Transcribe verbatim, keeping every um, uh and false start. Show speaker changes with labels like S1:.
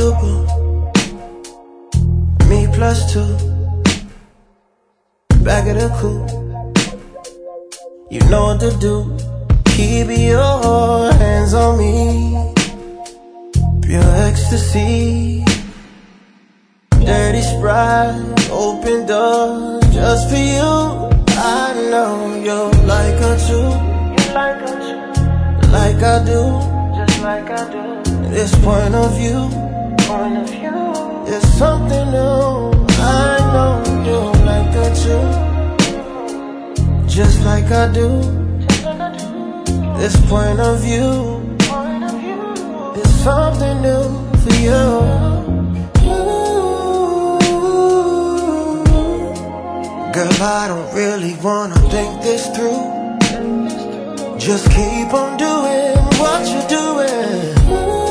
S1: comfortable. Me plus two, back of the coupe. You know what to do. Keep your hands on me. Pure ecstasy. Dirty Sprite, open doors just for you. I know you like her too. You like her too. Like I do. Just like I do. This point of view. Point of view. There's something new. I know you like her too. Just like I do. This point of view. There's something new for you. Girl, I don't really wanna think this through. Just keep on doing what you're doing.